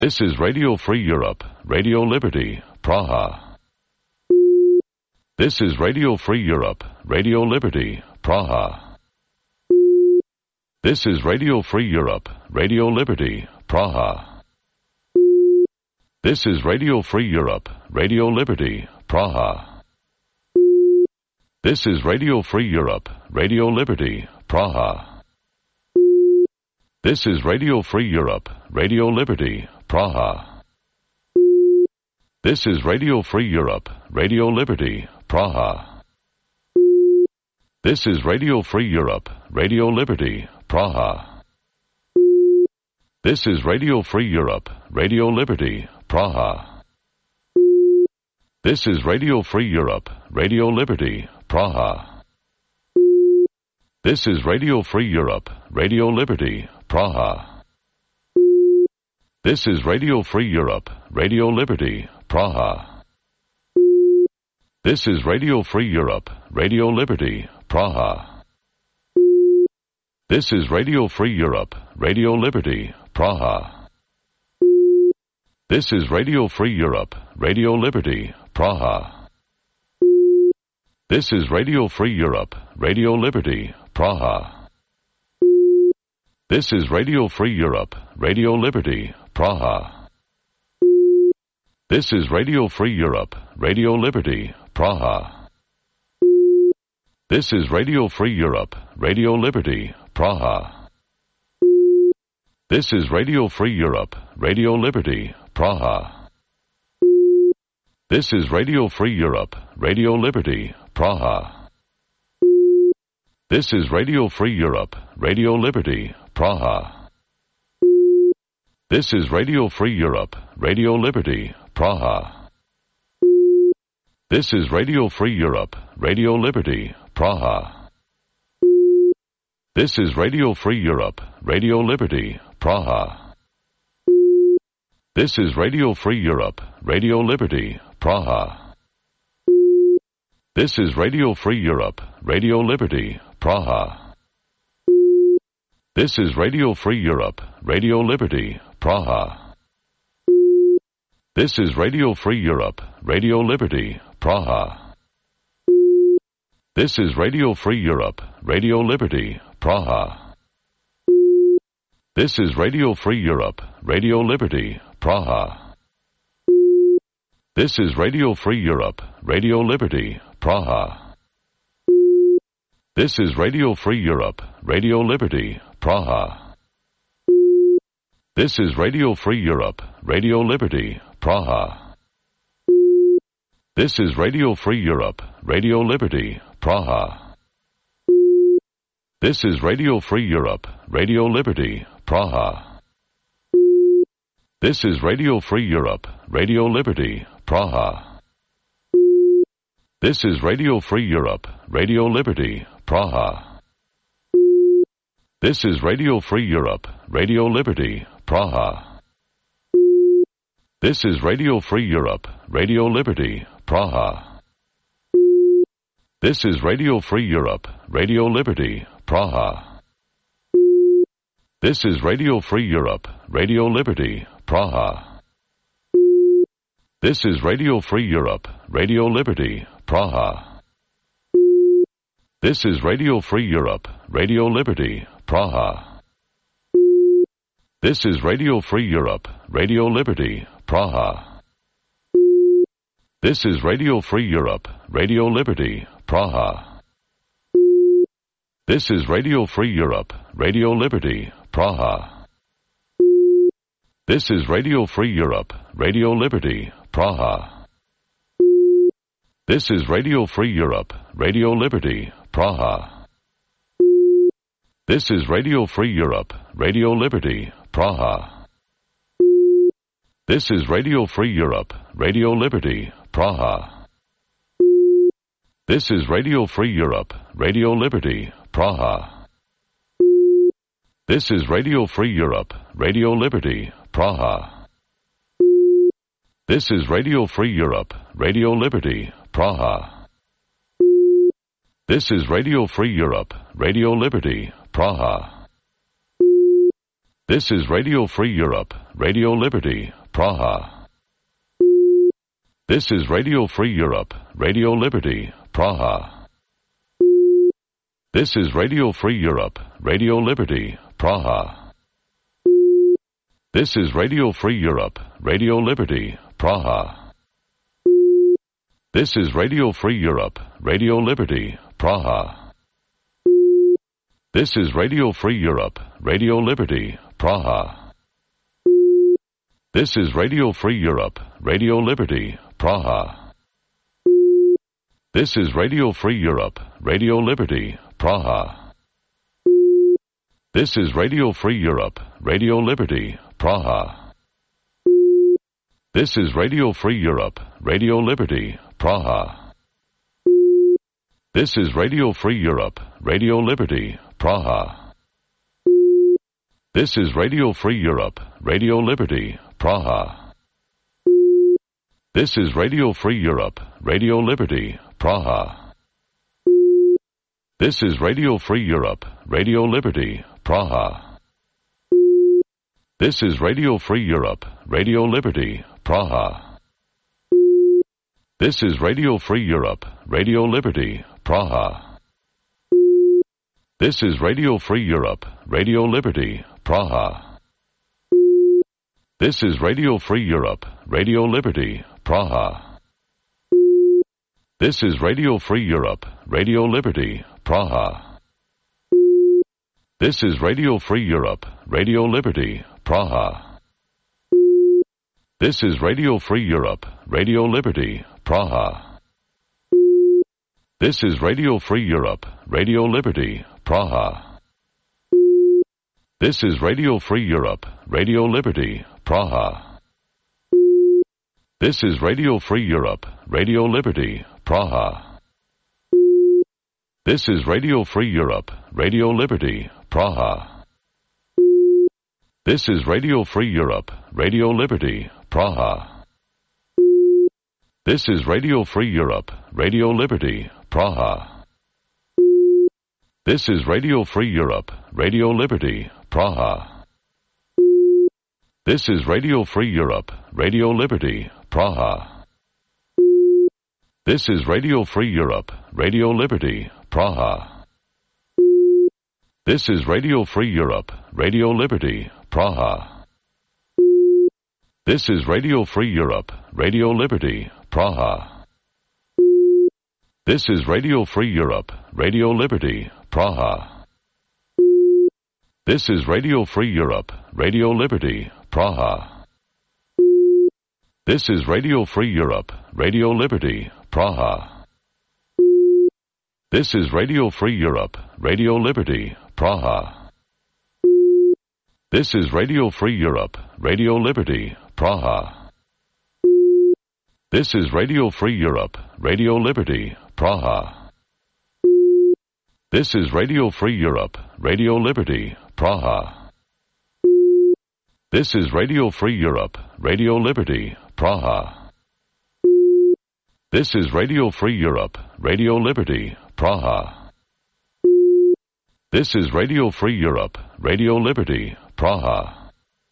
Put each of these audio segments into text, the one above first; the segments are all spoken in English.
This is Radio Free Europe, Radio Liberty, Praha. This is Radio Free Europe, Radio Liberty, Praha. This is Radio Free Europe, Radio Liberty, Praha. This is Radio Free Europe, Radio Liberty, Praha. This is Radio Free Europe, Radio Liberty, Praha. This is Radio Free Europe, Radio Liberty, Praha. This is Radio Free Europe, Radio Liberty, Praha. This is Radio Free Europe, Radio Liberty, Praha. This is Radio Free Europe, Radio Liberty, Praha. This is Radio Free Europe, Radio Liberty, Praha. This is Radio Free Europe, Radio Liberty, Praha. This is Radio Free Europe, Radio Liberty, Praha. This is Radio Free Europe, Radio Liberty, Praha. This is Radio Free Europe, Radio Liberty, Praha. This is Radio Free Europe, Radio Liberty, Praha. This is Radio Free Europe, Radio Liberty, Praha. This is Radio Free Europe, Radio Liberty, Praha. This is Radio Free Europe, Radio Liberty, Praha. This is Radio Free Europe, Radio Liberty, Praha. This is Radio Free Europe, Radio Liberty, Praha. This is Radio Free Europe, Radio Liberty, Praha. This is Radio Free Europe, Radio Liberty, Praha. This is Radio Free Europe, Radio Liberty, Praha. This is Radio Free Europe, Radio Liberty, Praha. This is Radio Free Europe, Radio Liberty, Praha. This is Radio Free Europe, Radio Liberty, Praha. This is Radio Free Europe, Radio Liberty, Praha. This is Radio Free Europe, Radio Liberty, Praha. This is Radio Free Europe, Radio Liberty, Praha. This is Radio Free Europe, Radio Liberty, Praha. This is Radio Free Europe, Radio Liberty, Praha. This is Radio Free Europe, Radio Liberty, Praha. This is Radio Free Europe, Radio Liberty, Praha. This is Radio Free Europe, Radio Liberty, Praha. This is Radio Free Europe, Radio Liberty, Praha. This is Radio Free Europe, Radio Liberty, Praha. This is Radio Free Europe, Radio Liberty, Praha. This is Radio Free Europe, Radio Liberty, Praha. This is Radio Free Europe, Radio Liberty, Praha. This is Radio Free Europe, Radio Liberty, Praha. This is Radio Free Europe, Radio Liberty, Praha. This is Radio Free Europe, Radio Liberty, Praha. This is Radio Free Europe, Radio Liberty, Praha. This is Radio Free Europe, Radio Liberty, Praha. This is Radio Free Europe, Radio Liberty, Praha. This is Radio Free Europe, Radio Liberty, Praha. This is Radio Free Europe, Radio Liberty, Praha. This is Radio Free Europe, Radio Liberty, Praha. This is Radio Free Europe, Radio Liberty, Praha. This is Radio Free Europe, Radio Liberty, Praha. This is Radio Free Europe, Radio Liberty, Praha. This is Radio Free Europe, Radio Liberty, Praha. This is Radio Free Europe, Radio Liberty, Praha. This is Radio Free Europe, Radio Liberty, Praha. This is Radio Free Europe, Radio Liberty, Praha. This is Radio Free Europe, Radio Liberty, Praha. This is Radio Free Europe, Radio Liberty, Praha. This is Radio Free Europe, Radio Liberty, Praha. This is Radio Free Europe, Radio Liberty, Praha. This is Radio Free Europe, Radio Liberty, Praha. This is Radio Free Europe, Radio Liberty, Praha. This is Radio Free Europe, Radio Liberty, Praha. This is Radio Free Europe, Radio Liberty, Praha. This is Radio Free Europe, Radio Liberty, Praha. This is Radio Free Europe, Radio Liberty, Praha. This is Radio Free Europe, Radio Liberty, Praha. This is Radio Free Europe, Radio Liberty, Praha. This is Radio Free Europe, Radio Liberty, Praha. This is Radio Free Europe, Radio Liberty, Praha. This is Radio Free Europe, Radio Liberty, Praha. This is Radio Free Europe, Radio Liberty, Praha. This is Radio Free Europe, Radio Liberty, Praha. This is Radio Free Europe, Radio Liberty, Praha. This is Radio Free Europe, Radio Liberty, Praha. This is Radio Free Europe, Radio Liberty, Praha. This is Radio Free Europe, Radio Liberty, Praha. This is Radio Free Europe, Radio Liberty, Praha. This is Radio Free Europe, Radio Liberty, Praha. This is Radio Free Europe, Radio Liberty, Praha. This is Radio Free Europe, Radio Liberty, Praha. This is Radio Free Europe, Radio Liberty, Praha. This is Radio Free Europe, Radio Liberty, Praha. This is Radio Free Europe, Radio Liberty, Praha. This is Radio Free Europe, Radio Liberty, Praha. This is Radio Free Europe, Radio Liberty, Praha. This is Radio Free Europe, Radio Liberty, Praha. This is Radio Free Europe, Radio Liberty, Praha. This is Radio Free Europe, Radio Liberty, Praha. This is Radio Free Europe, Radio Liberty, Praha. This is Radio Free Europe, Radio Liberty, Praha. This is Radio Free Europe, Radio Liberty, Praha. This is Radio Free Europe, Radio Liberty, Praha. This is Radio Free Europe, Radio Liberty, Praha. This is Radio Free Europe, Radio Liberty, Praha. This is Radio Free Europe, Radio Liberty, Praha. This is Radio Free Europe, Radio Liberty, Praha. This is Radio Free Europe, Radio Liberty, Praha.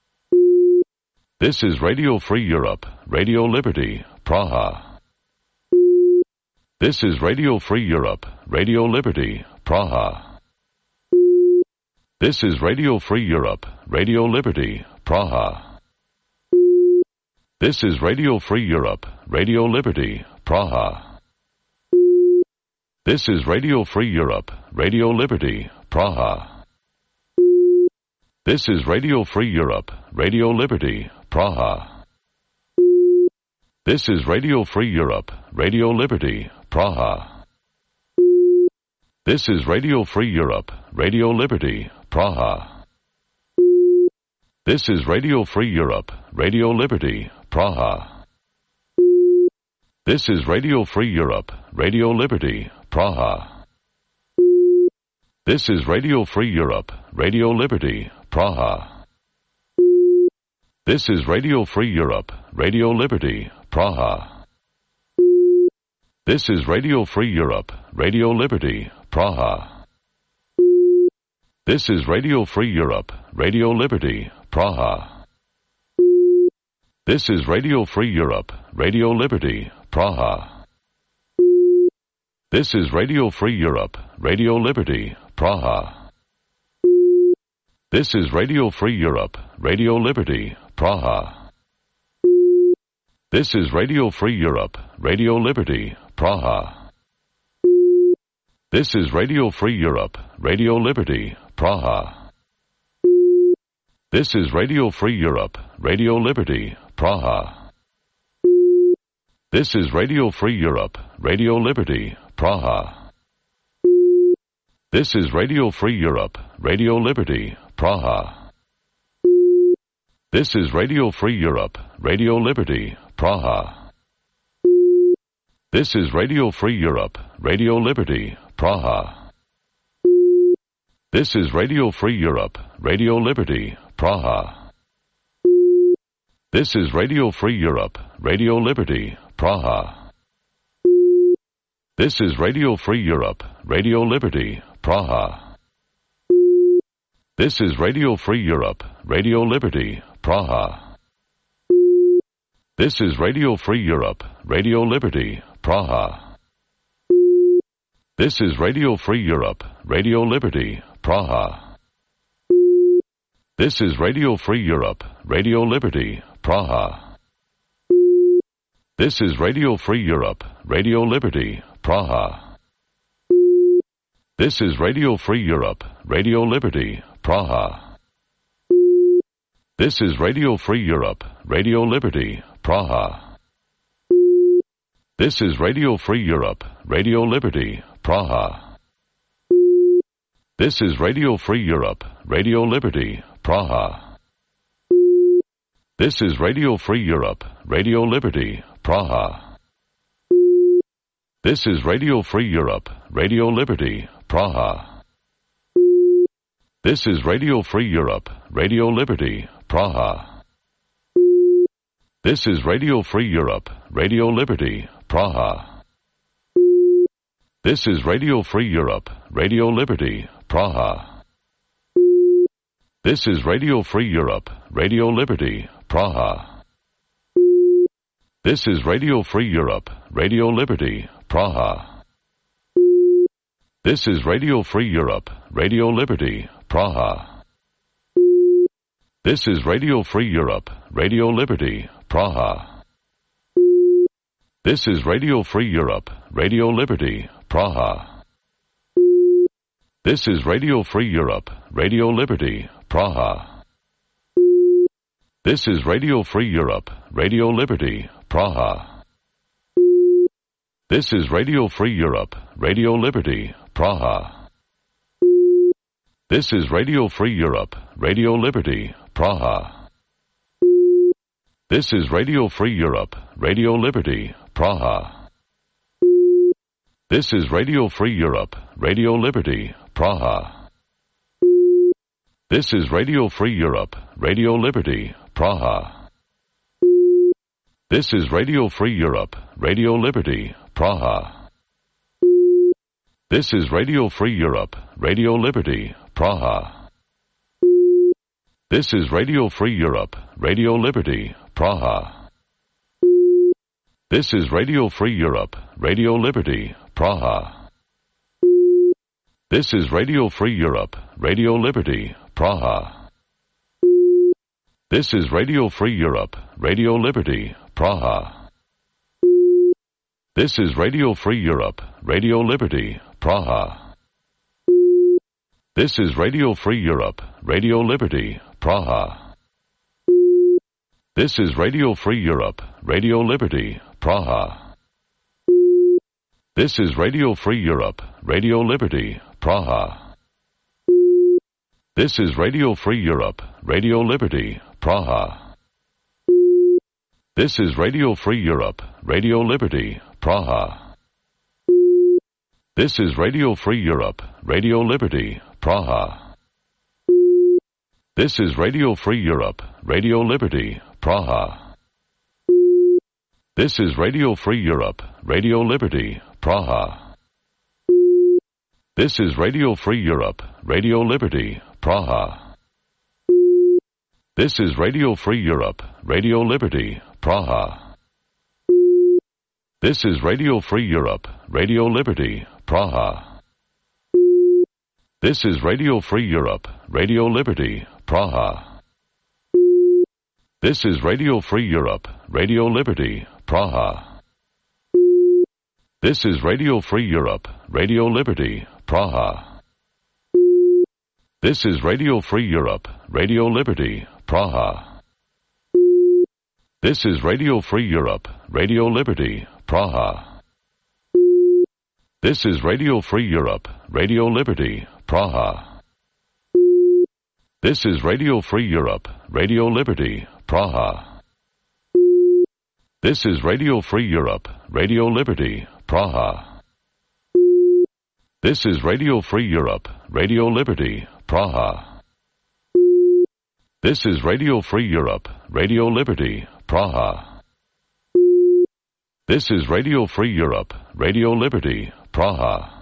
This is Radio Free Europe, Radio Liberty, Praha. This is Radio Free Europe, Radio Liberty, Praha. This is Radio Free Europe, Radio Liberty, Praha. This is Radio Free Europe, Radio Liberty, Praha. This is Radio Free Europe, Radio Liberty, Praha. This is Radio Free Europe, Radio Liberty, Praha. This is Radio Free Europe, Radio Liberty, Praha. This is Radio Free Europe, Radio Liberty, Praha. This is Radio Free Europe, Radio Liberty, Praha. This is Radio Free Europe, Radio Liberty, Praha. This is Radio Free Europe, Radio Liberty, Praha. This is Radio Free Europe, Radio Liberty, Praha. This is Radio Free Europe, Radio Liberty, Praha. This is Radio Free Europe, Radio Liberty, Praha. This is Radio Free Europe, Radio Liberty, Praha. This is Radio Free Europe, Radio Liberty, Praha. This is Radio Free Europe, Radio Liberty, Praha. This is Radio Free Europe, Radio Liberty, Praha. This is Radio Free Europe, Radio Liberty, Praha. This is Radio Free Europe, Radio Liberty, Praha. This is Radio Free Europe, Radio Liberty, Praha. This is Radio Free Europe, Radio Liberty, Praha. This is Radio Free Europe, Radio Liberty, Praha. This is Radio Free Europe, Radio Liberty, Praha. This is Radio Free Europe, Radio Liberty, Praha. This is Radio Free Europe, Radio Liberty, Praha. This is Radio Free Europe, Radio Liberty, Praha. This is Radio Free Europe, Radio Liberty, Praha. This is Radio Free Europe, Radio Liberty, Praha. This is Radio Free Europe, Radio Liberty, Praha. This is Radio Free Europe, Radio Liberty, Praha. This is Radio Free Europe, Radio Liberty, Praha. This is Radio Free Europe, Radio Liberty, Praha. This is Radio Free Europe, Radio Liberty, Praha. This is Radio Free Europe, Radio Liberty, Praha. This is Radio Free Europe, Radio Liberty, Praha. This is Radio Free Europe, Radio Liberty, Praha. This is Radio Free Europe, Radio Liberty, Praha. This is Radio Free Europe, Radio Liberty, Praha. This is Radio Free Europe, Radio Liberty, Praha. This is Radio Free Europe, Radio Liberty, Praha. This is Radio Free Europe, Radio Liberty, Praha. This is Radio Free Europe, Radio Liberty, Praha. This is Radio Free Europe, Radio Liberty, Praha. This is Radio Free Europe, Radio Liberty, Praha. This is Radio Free Europe, Radio Liberty, Praha. This is Radio Free Europe, Radio Liberty, Praha. This is Radio Free Europe, Radio Liberty, Praha. This is Radio Free Europe, Radio Liberty, Praha. This is Radio Free Europe, Radio Liberty, Praha. This is Radio Free Europe, Radio Liberty, Praha. This is Radio Free Europe, Radio Liberty, Praha. This is Radio Free Europe, Radio Liberty, Praha. This is Radio Free Europe, Radio Liberty, Praha. This is Radio Free Europe, Radio Liberty, Praha. This is Radio Free Europe, Radio Liberty, Praha. This is Radio Free Europe, Radio Liberty, Praha. This is Radio Free Europe, Radio Liberty, Praha. This is Radio Free Europe, Radio Liberty, Praha. This is Radio Free Europe, Radio Liberty, Praha. This is Radio Free Europe, Radio Liberty, Praha. This is Radio Free Europe, Radio Liberty, Praha. This is Radio Free Europe, Radio Liberty, Praha. This is Radio Free Europe, Radio Liberty, Praha. This is Radio Free Europe, Radio Liberty, Praha. This is Radio Free Europe, Radio Liberty, Praha. This is Radio Free Europe, Radio Liberty, Praha. This is Radio Free Europe, Radio Liberty, Praha. This is Radio Free Europe, Radio Liberty, Praha. This is Radio Free Europe, Radio Liberty, Praha. This is Radio Free Europe, Radio Liberty, Praha. This is Radio Free Europe, Radio Liberty, Praha. This is Radio Free Europe, Radio Liberty, Praha. This is Radio Free Europe, Radio Liberty, Praha. This is Radio Free Europe, Radio Liberty, Praha. This is Radio Free Europe, Radio Liberty, Praha. This is Radio Free Europe, Radio Liberty, Praha. This is Radio Free Europe, Radio Liberty, Praha. This is Radio Free Europe, Radio Liberty, Praha. This is Radio Free Europe, Radio Liberty, Praha. This is Radio Free Europe, Radio Liberty, Praha. This is Radio Free Europe, Radio Liberty, Praha.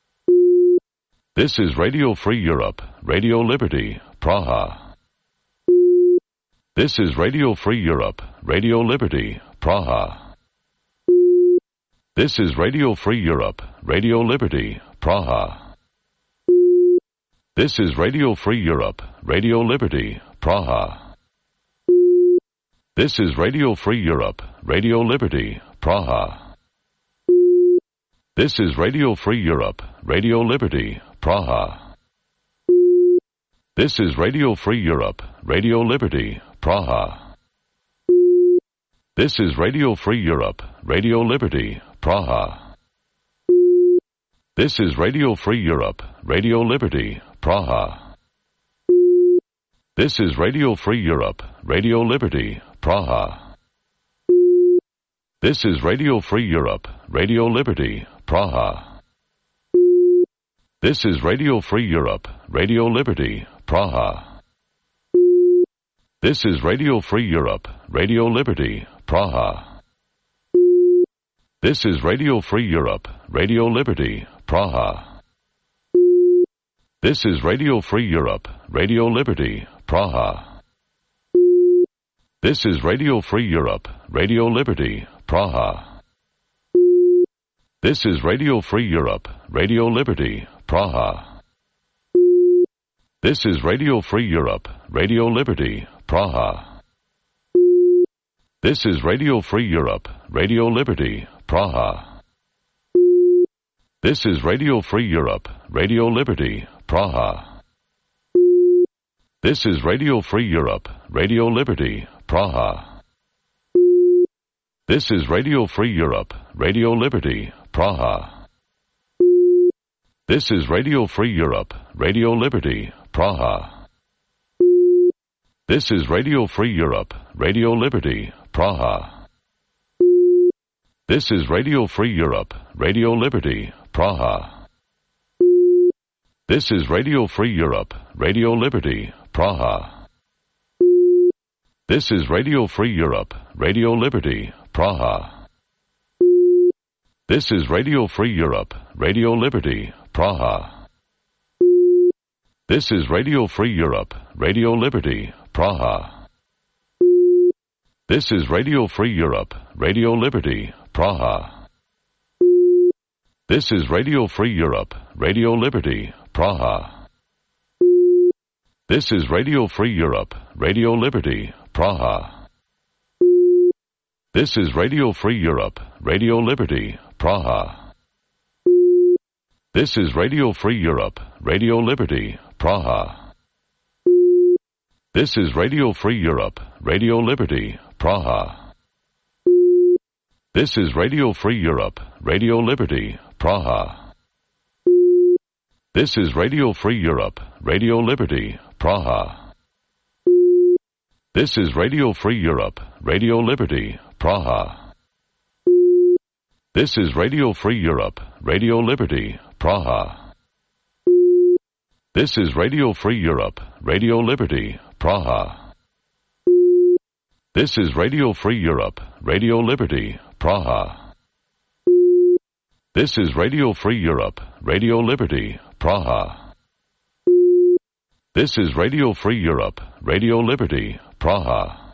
This is Radio Free Europe, Radio Liberty, Praha. This is Radio Free Europe, Radio Liberty, Praha. This is Radio Free Europe, Radio Liberty, Praha. This is Radio Free Europe, Radio Liberty, Praha. This is Radio Free Europe, Radio Liberty, Praha. This is Radio Free Europe, Radio Liberty, Praha. This is Radio Free Europe, Radio Liberty, Praha. This is Radio Free Europe, Radio Liberty, Praha. This is Radio Free Europe, Radio Liberty, Praha. This is Radio Free Europe, Radio Liberty, Praha. This is Radio Free Europe, Radio Liberty, Praha. This is Radio Free Europe, Radio Liberty, Praha. This is Radio Free Europe, Radio Liberty, Praha. This is Radio Free Europe, Radio Liberty, Praha. This is Radio Free Europe, Radio Liberty, Praha. This is Radio Free Europe, Radio Liberty, Praha. This is Radio Free Europe, Radio Liberty, Praha. This is Radio Free Europe, Radio Liberty, Praha. This is Radio Free Europe, Radio Liberty, Praha. This is Radio Free Europe, Radio Liberty, Praha. This is Radio Free Europe, Radio Liberty, Praha. This is Radio Free Europe, Radio Liberty, Praha. This is Radio Free Europe, Radio Liberty, Praha. This is Radio Free Europe, Radio Liberty, Praha. This is Radio Free Europe, Radio Liberty, Praha. This is Radio Free Europe, Radio Liberty, Praha. This is Radio Free Europe, Radio Liberty, Praha. This is Radio Free Europe, Radio Liberty, Praha. This is Radio Free Europe, Radio Liberty, Praha. This is Radio Free Europe, Radio Liberty, Praha. This is Radio Free Europe, Radio Liberty, Praha. This is Radio Free Europe, Radio Liberty, Praha. This is Radio Free Europe, Radio Liberty, Praha. This is Radio Free Europe, Radio Liberty, Praha. This is Radio Free Europe, Radio Liberty, Praha. This is Radio Free Europe, Radio Liberty, Praha. This is Radio Free Europe, Radio Liberty, Praha. This is Radio Free Europe, Radio Liberty, Praha. This is Radio Free Europe, Radio Liberty, Praha. This is Radio Free Europe, Radio Liberty, Praha. This is Radio Free Europe, Radio Liberty, Praha. This is Radio Free Europe, Radio Liberty, Praha. This is Radio Free Europe, Radio Liberty, Praha.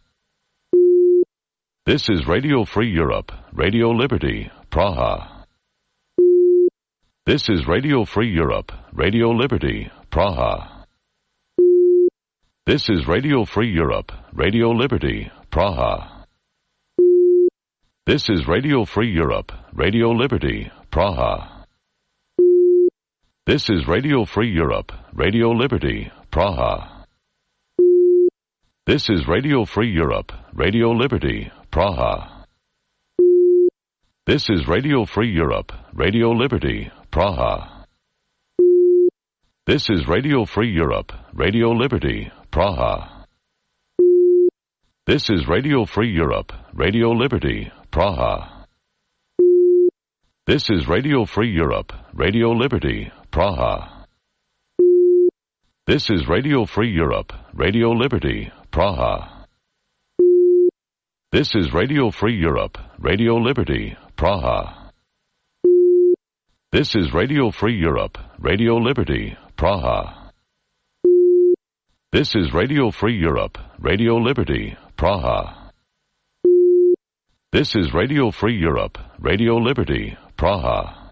This is Radio Free Europe, Radio Liberty, Praha. This is Radio Free Europe, Radio Liberty, Praha. This is Radio Free Europe, Radio Liberty, Praha. This is Radio Free Europe, Radio Liberty, Praha. This is Radio Free Europe, Radio Liberty, Praha. This is Radio Free Europe, Radio Liberty, Praha. This is Radio Free Europe, Radio Liberty, Praha. This is Radio Free Europe, Radio Liberty, Praha. This is Radio Free Europe, Radio Liberty, Praha. This is Radio Free Europe, Radio Liberty, Praha. This is Radio Free Europe, Radio Liberty, Praha. This is Radio Free Europe, Radio Liberty, Praha. This is Radio Free Europe, Radio Liberty, Praha. This is Radio Free Europe, Radio Liberty, Praha. This is Radio Free Europe, Radio Liberty, Praha.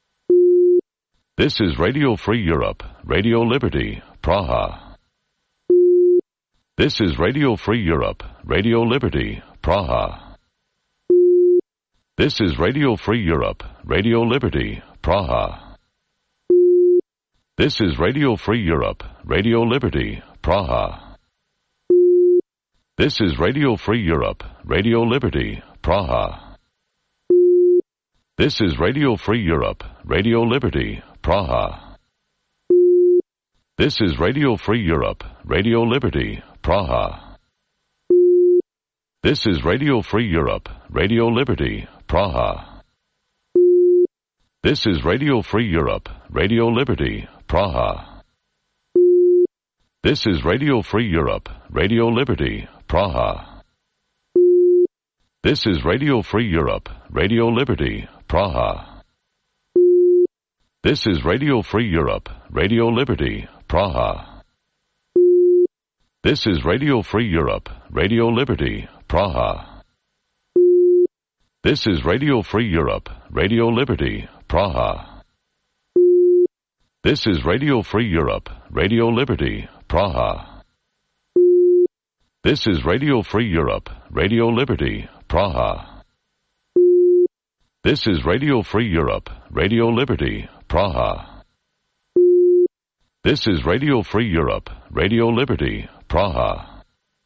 This is Radio Free Europe, Radio Liberty, Praha. This is Radio Free Europe, Radio Liberty, Praha. This is Radio Free Europe, Radio Liberty, Praha. This is Radio Free Europe, Radio Liberty, Praha. This is Radio Free Europe, Radio Liberty, Praha. This is Radio Free Europe, Radio Liberty, Praha. This is Radio Free Europe, Radio Liberty, Praha. This is Radio Free Europe, Radio Liberty, Praha. This is Radio Free Europe, Radio Liberty, Praha. This is Radio Free Europe, Radio Liberty, Praha. This is Radio Free Europe, Radio Liberty, Praha. This is Radio Free Europe, Radio Liberty, Praha. This is Radio Free Europe, Radio Liberty, Praha. This is Radio Free Europe, Radio Liberty, Praha. This is Radio Free Europe, Radio Liberty, Praha. This is Radio Free Europe, Radio Liberty, Praha. This is Radio Free Europe, Radio Liberty, Praha. This is Radio Free Europe, Radio Liberty, Praha.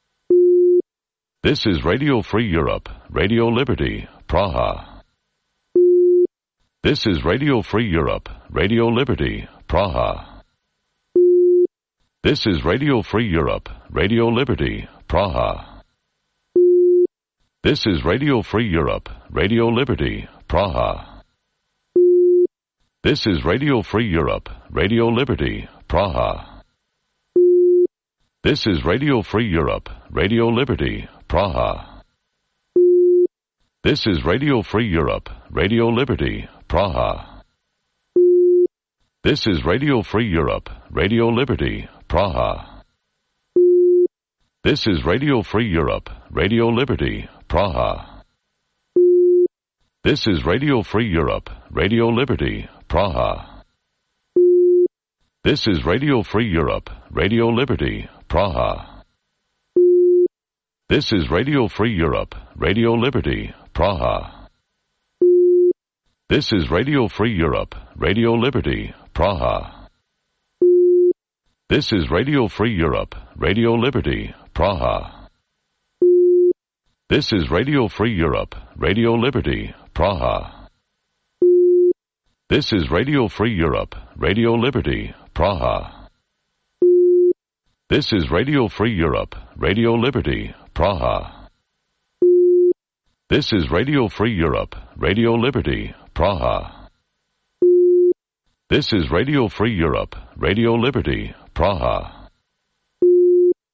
This is Radio Free Europe, Radio Liberty, Praha. This is Radio Free Europe, Radio Liberty, Praha. This is Radio Free Europe, Radio Liberty, Praha. This is Radio Free Europe, Radio Liberty, Praha. This is Radio Free Europe, Radio Liberty, Praha. This is Radio Free Europe, Radio Liberty, Praha. This is Radio Free Europe, Radio Liberty, Praha. This is Radio Free Europe, Radio Liberty, Praha. This is Radio Free Europe, Radio Liberty, Praha. This is Radio Free Europe, Radio Liberty, Praha. This is Radio Free Europe, Radio Liberty, Praha. This is Radio Free Europe, Radio Liberty, Praha. This is Radio Free Europe, Radio Liberty, Praha. This is Radio Free Europe, Radio Liberty, Praha. This is Radio Free Europe, Radio Liberty, Praha. This is Radio Free Europe, Radio Liberty, Praha. This is Radio Free Europe, Radio Liberty, Praha. This is Radio Free Europe, Radio Liberty, Praha. This is Radio Free Europe, Radio Liberty, Praha.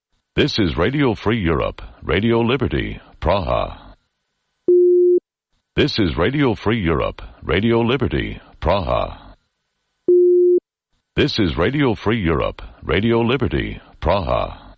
This is Radio Free Europe, Radio Liberty, Praha. This is Radio Free Europe, Radio Liberty, Praha. This is Radio Free Europe, Radio Liberty, Praha.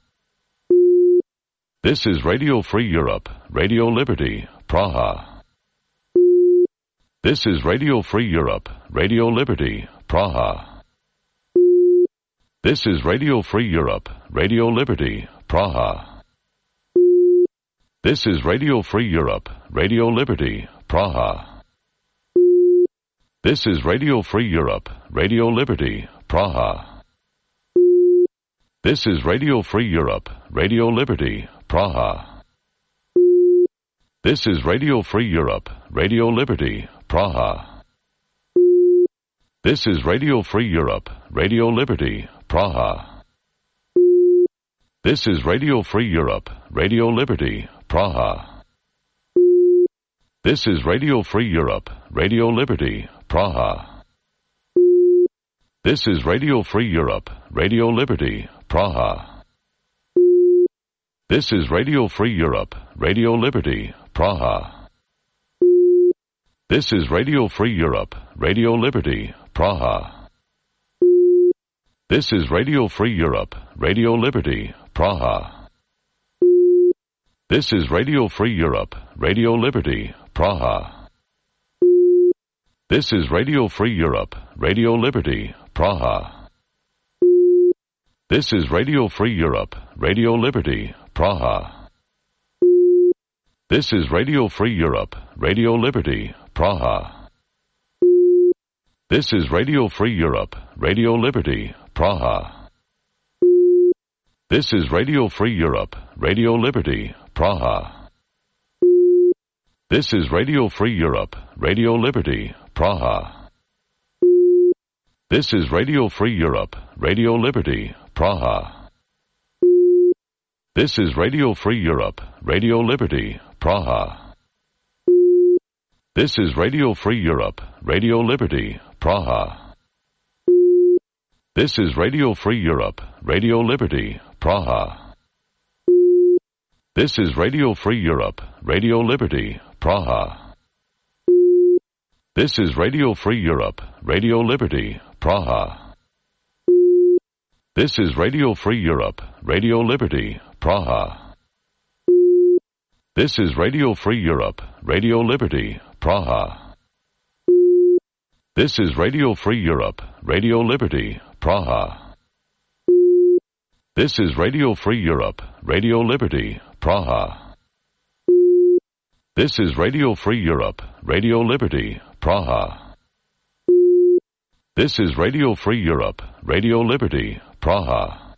This is Radio Free Europe, Radio Liberty, Praha. This is Radio Free Europe, Radio Liberty, Praha. This is Radio Free Europe, Radio Liberty, Praha. This is Radio Free Europe, Radio Liberty, Praha. This is Radio Free Europe, Radio Liberty, Praha. This is Radio Free Europe, Radio Liberty, Praha. This is Radio Free Europe, Radio Liberty, Praha. This is Radio Free Europe, Radio Liberty, Praha. This is Radio Free Europe, Radio Liberty, Praha. This is Radio Free Europe, Radio Liberty, Praha. This is Radio Free Europe, Radio Liberty, Praha. This is Radio Free Europe, Radio Liberty, Praha. This is Radio Free Europe, Radio Liberty, Praha. This is Radio Free Europe, Radio Liberty, Praha. This is Radio Free Europe, Radio Liberty, Praha. This is Radio Free Europe, Radio Liberty, Praha. This is Radio Free Europe, Radio Liberty, Praha. This is Radio Free Europe, Radio Liberty, Praha. This is Radio Free Europe, Radio Liberty, Praha. This is Radio Free Europe, Radio Liberty, Praha. This is Radio Free Europe, Radio Liberty, Praha. This is Radio Free Europe, Radio Liberty, Praha. This is Radio Free Europe, Radio Liberty, Praha. This is Radio Free Europe, Radio Liberty, Praha. This is Radio Free Europe, Radio Liberty, Praha. This is Radio Free Europe, Radio Liberty, Praha. This is Radio Free Europe, Radio Liberty, Praha. This is Radio Free Europe, Radio Liberty, Praha. This is Radio Free Europe, Radio Liberty, Praha. This is Radio Free Europe, Radio Liberty, Praha. This is Radio Free Europe, Radio Liberty, Praha. This is Radio Free Europe, Radio Liberty, Praha. This is Radio Free Europe, Radio Liberty, Praha.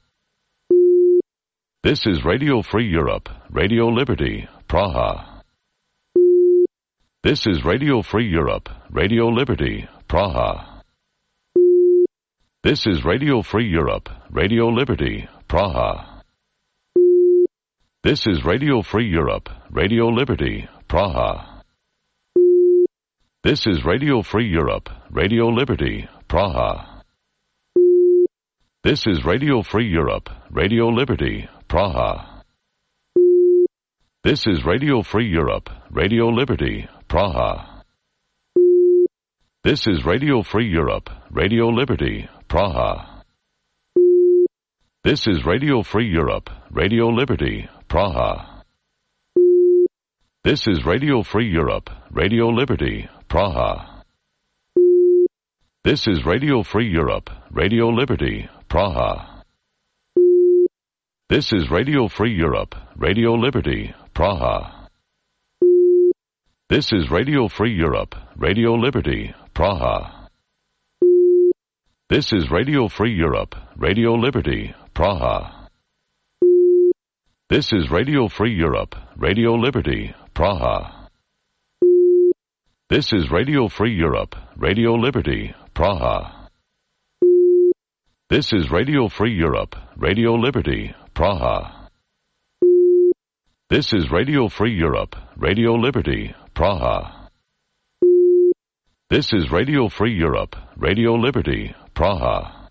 This is Radio Free Europe, Radio Liberty, Praha. This is Radio Free Europe, Radio Liberty, Praha. This is Radio Free Europe, Radio Liberty, Praha. This is Radio Free Europe, Radio Liberty, Praha. This is Radio Free Europe, Radio Liberty, Praha. This is Radio Free Europe, Radio Liberty, Praha. This is Radio Free Europe, Radio Liberty, Praha. This is Radio Free Europe, Radio Liberty, Praha. This is Radio Free Europe, Radio Liberty, Praha. This is Radio Free Europe, Radio Liberty, Praha. This is Radio Free Europe, Radio Liberty, Praha. This is Radio Free Europe, Radio Liberty, Praha. This is Radio Free Europe, Radio Liberty, Praha. This is Radio Free Europe, Radio Liberty, Praha. This is Radio Free Europe, Radio Liberty, Praha. This is Radio Free Europe, Radio Liberty, Praha. This is Radio Free Europe, Radio Liberty, Praha. This is Radio Free Europe, Radio Liberty, Praha. This is Radio Free Europe, Radio Liberty, Praha.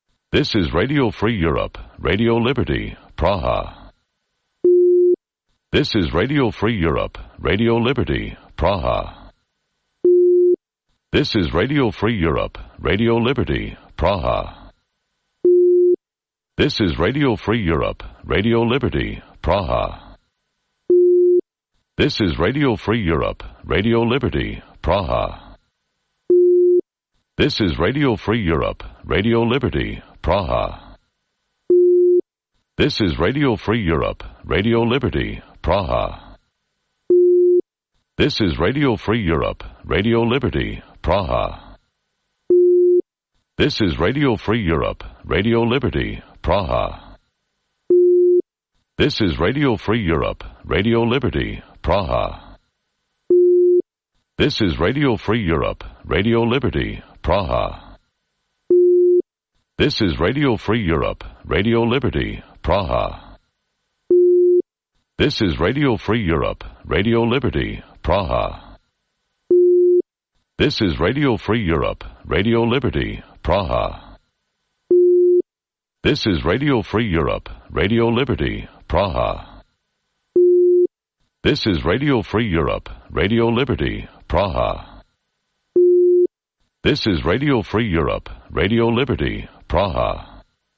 This is Radio Free Europe, Radio Liberty, Praha. This is Radio Free Europe, Radio Liberty, Praha. This is Radio Free Europe, Radio Liberty, Praha. This is Radio Free Europe, Radio Liberty, Praha. This is Radio Free Europe, Radio Liberty, Praha. This is Radio Free Europe, Radio Liberty, Praha. This is Radio Free Europe, Radio Liberty, Praha. This is Radio Free Europe, Radio Liberty, Praha. This is Radio Free Europe, Radio Liberty, Praha. This is Radio Free Europe, Radio Liberty, Praha. This is Radio Free Europe, Radio Liberty, Praha. This is Radio Free Europe, Radio Liberty, Praha. This is Radio Free Europe, Radio Liberty, Praha. This is Radio Free Europe, Radio Liberty, Praha. This is Radio Free Europe, Radio Liberty, Praha. This is Radio Free Europe, Radio Liberty, Praha. This is Radio Free Europe, Radio Liberty, Praha.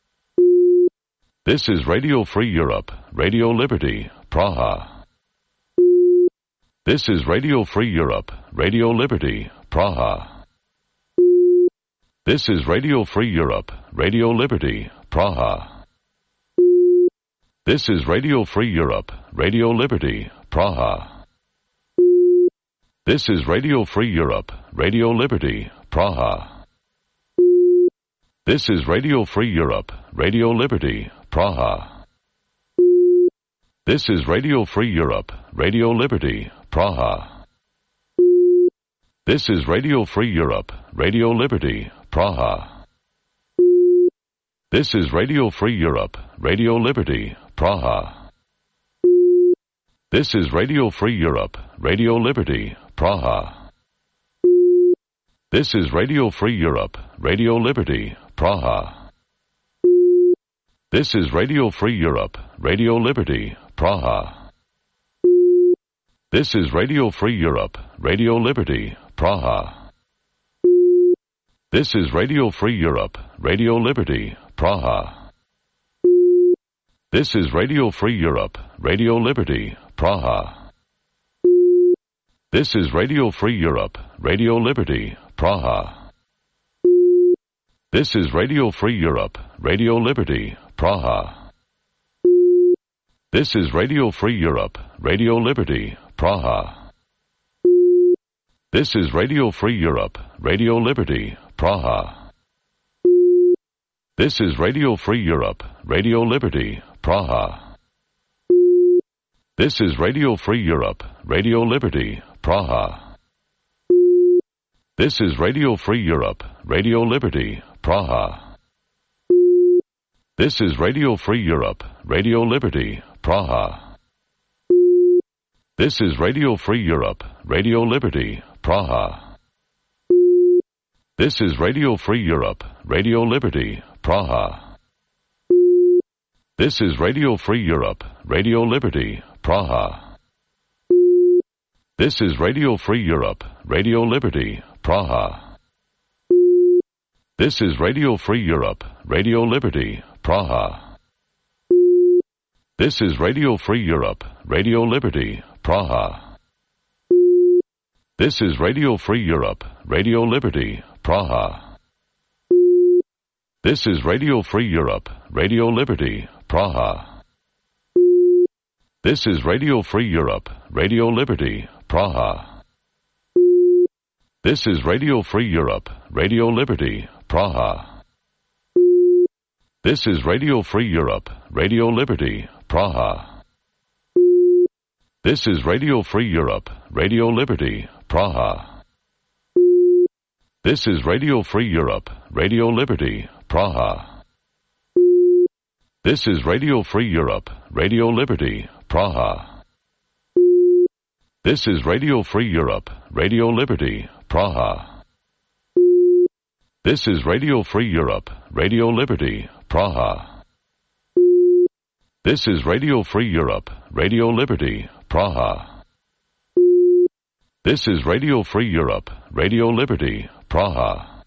This is Radio Free Europe, Radio Liberty, Praha. This is Radio Free Europe, Radio Liberty, Praha. This is Radio Free Europe, Radio Liberty, Praha. This is Radio Free Europe, Radio Liberty, Praha. This is Radio Free Europe, Radio Liberty, Praha. This is Radio Free Europe, Radio Liberty, Praha. This is Radio Free Europe, Radio Liberty, Praha. This is Radio Free Europe, Radio Liberty, Praha. This is Radio Free Europe, Radio Liberty, Praha. This is Radio Free Europe, Radio Liberty, Praha. This is Radio Free Europe, Radio Liberty, Praha. This is Radio Free Europe, Radio Liberty, Praha. This is Radio Free Europe, Radio Liberty, Praha. This is Radio Free Europe, Radio Liberty, Praha. This is Radio Free Europe, Radio Liberty, Praha. This is Radio Free Europe, Radio Liberty, Praha. This is Radio Free Europe, Radio Liberty, Praha. This is Radio Free Europe, Radio Liberty, Praha. This is Radio Free Europe, Radio Liberty, Praha. This is Radio Free Europe, Radio Liberty, Praha. This is Radio Free Europe, Radio Liberty, Praha. This is Radio Free Europe, Radio Liberty, Praha. This is Radio Free Europe, Radio Liberty, Praha. This is Radio Free Europe, Radio Liberty, Praha. This is Radio Free Europe, Radio Liberty, Praha. This is Radio Free Europe, Radio Liberty, Praha. This is Radio Free Europe, Radio Liberty, Praha. This is Radio Free Europe, Radio Liberty, Praha. This is Radio Free Europe, Radio Liberty, Praha. This is Radio Free Europe, Radio Liberty, Praha. This is Radio Free Europe, Radio Liberty, Praha. This is Radio Free Europe, Radio Liberty, Praha. This is Radio Free Europe, Radio Liberty, Praha. This is Radio Free Europe, Radio Liberty, Praha. This is Radio Free Europe, Radio Liberty, Praha. This is Radio Free Europe, Radio Liberty, Praha. This is Radio Free Europe, Radio Liberty, Praha. This is Radio Free Europe, Radio Liberty, Praha. This is Radio Free Europe, Radio Liberty, Praha. This is Radio Free Europe, Radio Liberty, Praha. This is Radio Free Europe, Radio Liberty, Praha.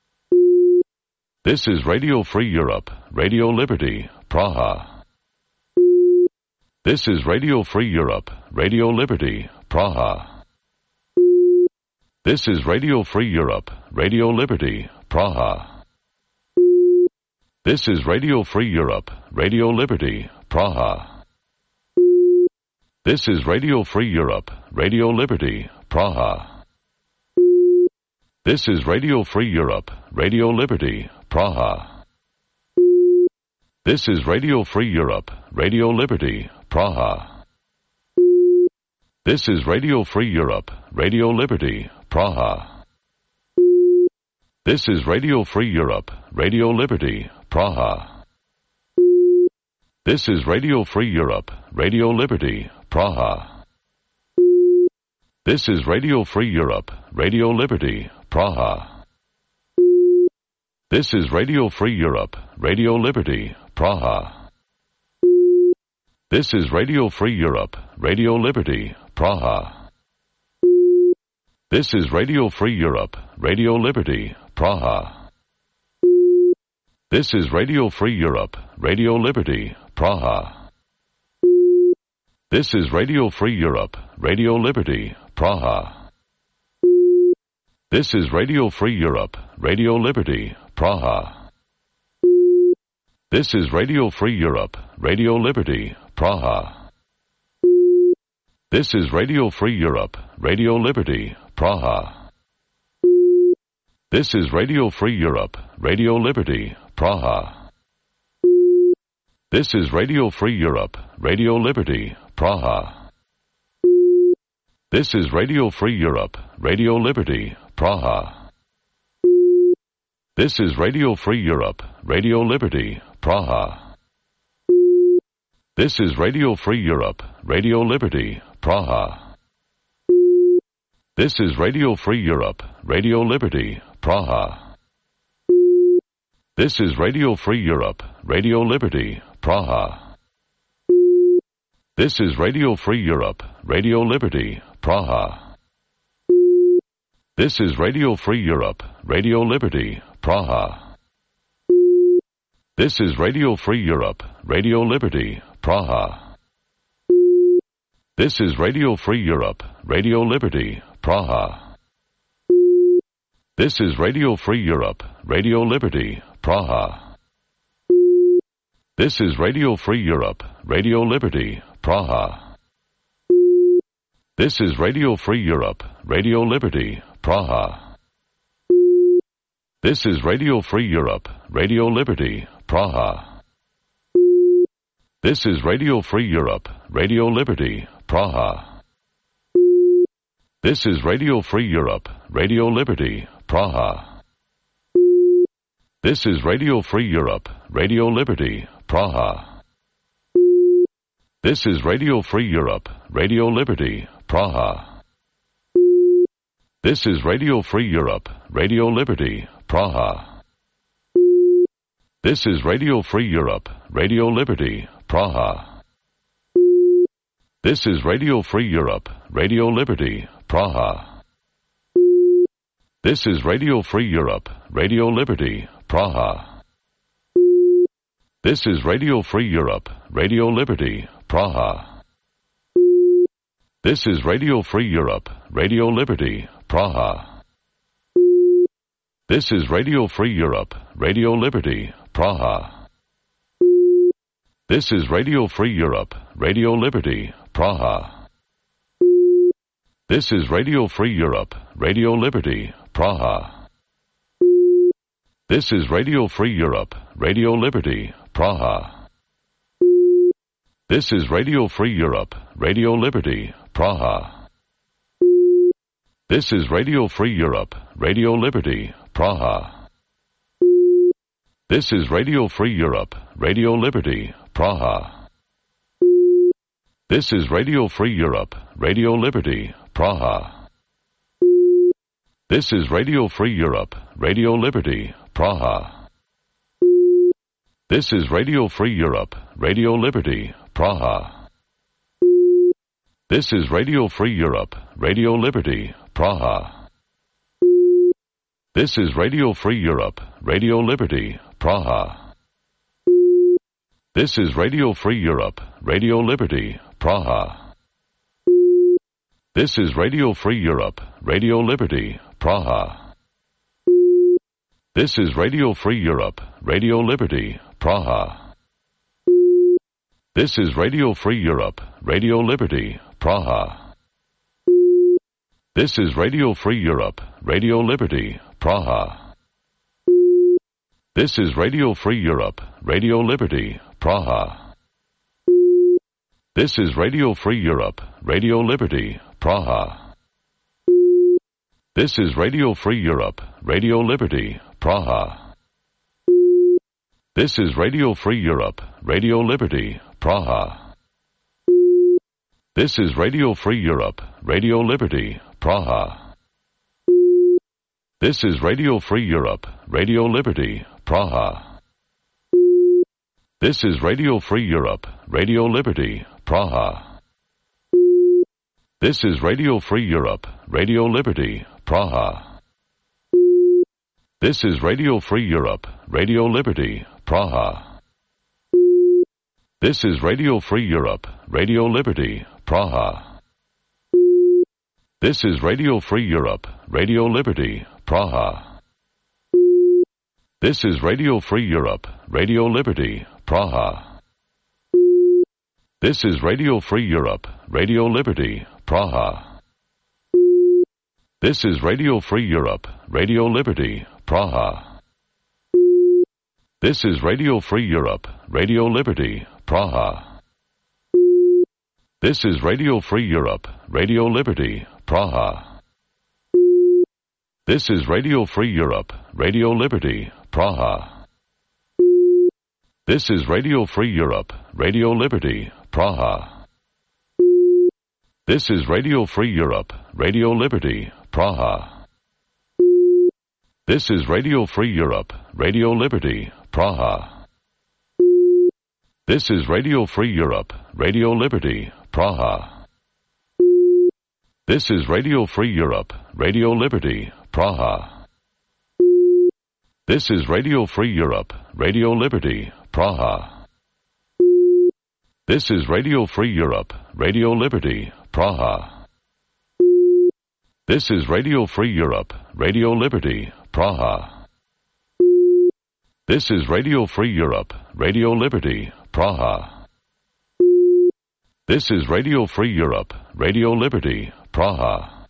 This is Radio Free Europe, Radio Liberty, Praha. This is Radio Free Europe, Radio Liberty, Praha. This is Radio Free Europe, Radio Liberty, Praha. This is Radio Free Europe, Radio Liberty, Praha. This is Radio Free Europe, Radio Liberty, Praha. This is Radio Free Europe, Radio Liberty, Praha. This is Radio Free Europe, Radio Liberty, Praha. This is Radio Free Europe, Radio Liberty, Praha. This is Radio Free Europe, Radio Liberty, Praha. This is Radio Free Europe, Radio Liberty, Praha. This is Radio Free Europe, Radio Liberty, Praha. This is Radio Free Europe, Radio Liberty, Praha. This is Radio Free Europe, Radio Liberty, Praha. This is Radio Free Europe, Radio Liberty, Praha. This is Radio Free Europe, Radio Liberty, Praha. This is Radio Free Europe, Radio Liberty, Praha. This is Radio Free Europe, Radio Liberty, Praha. This is Radio Free Europe, Radio Liberty, Praha. This is Radio Free Europe, Radio Liberty, Praha. This is Radio Free Europe, Radio Liberty, Praha. This is Radio Free Europe, Radio Liberty, Praha. This is Radio Free Europe, Radio Liberty, Praha. This is Radio Free Europe, Radio Liberty, Praha. This is Radio Free Europe, Radio Liberty, Praha. This is Radio Free Europe, Radio Liberty, Praha. This is Radio Free Europe, Radio Liberty, Praha. This is Radio Free Europe, Radio Liberty, Praha. This is Radio Free Europe, Radio Liberty, Praha. This is Radio Free Europe, Radio Liberty, Praha. This is Radio Free Europe, Radio Liberty, Praha. This is Radio Free Europe, Radio Liberty, Praha. This is Radio Free Europe, Radio Liberty, Praha. This is Radio Free Europe, Radio Liberty, Praha. This is Radio Free Europe, Radio Liberty, Praha. This is Radio Free Europe, Radio Liberty, Praha. This is Radio Free Europe, Radio Liberty, Praha. This is Radio Free Europe, Radio Liberty, Praha. This is Radio Free Europe, Radio Liberty, Praha. This is Radio Free Europe, Radio Liberty, Praha. This is Radio Free Europe, Radio Liberty, Praha. This is Radio Free Europe, Radio Liberty, Praha. This is Radio Free Europe, Radio Liberty, Praha. This is Radio Free Europe, Radio Liberty, Praha. This is Radio Free Europe, Radio Liberty, Praha. This is Radio Free Europe, Radio Liberty, Praha. This is Radio Free Europe, Radio Liberty, Praha. This is Radio Free Europe, Radio Liberty, Praha. This is Radio Free Europe, Radio Liberty, Praha. This is Radio Free Europe, Radio Liberty, Praha. This is Radio Free Europe, Radio Liberty, Praha. This is Radio Free Europe, Radio Liberty, Praha. This is Radio Free Europe, Radio Liberty, Praha. This is Radio Free Europe, Radio Liberty, Praha. This is Radio Free Europe, Radio Liberty, Praha. This is Radio Free Europe, Radio Liberty, Praha. This is Radio Free Europe, Radio Liberty, Praha. This is Radio Free Europe, Radio Liberty, Praha. This is Radio Free Europe, Radio Liberty, Praha. This is Radio Free Europe, Radio Liberty, Praha. This is Radio Free Europe, Radio Liberty, Praha. This is Radio Free Europe, Radio Liberty, Praha. This is Radio Free Europe, Radio Liberty, Praha. This is Radio Free Europe, Radio Liberty, Praha. This is Radio Free Europe, Radio Liberty, Praha. This is Radio Free Europe, Radio Liberty, Praha. This is Radio Free Europe, Radio Liberty, Praha. This is Radio Free Europe, Radio Liberty, Praha. This is Radio Free Europe, Radio Liberty, Praha. This is Radio Free Europe, Radio Liberty, Praha. This is Radio Free Europe, Radio Liberty, Praha. This is Radio Free Europe, Radio Liberty, Praha. This is Radio Free Europe, Radio Liberty, Praha. This is Radio Free Europe, Radio Liberty, Praha. This is Radio Free Europe, Radio Liberty, Praha. This is Radio Free Europe, Radio Liberty, Praha. This is Radio Free Europe, Radio Liberty, Praha. This is Radio Free Europe, Radio Liberty, Praha. This is Radio Free Europe, Radio Liberty, Praha. This is Radio Free Europe, Radio Liberty, Praha. This is Radio Free Europe, Radio Liberty, Praha. This is Radio Free Europe, Radio Liberty, Praha. This is Radio Free Europe, Radio Liberty, Praha. This is Radio Free Europe, Radio Liberty, Praha. This is Radio Free Europe, Radio Liberty, Praha. This is Radio Free Europe, Radio Liberty, Praha. This is Radio Free Europe, Radio Liberty, Praha. This is Radio Free Europe, Radio Liberty, Praha. This is Radio Free Europe, Radio Liberty, Praha.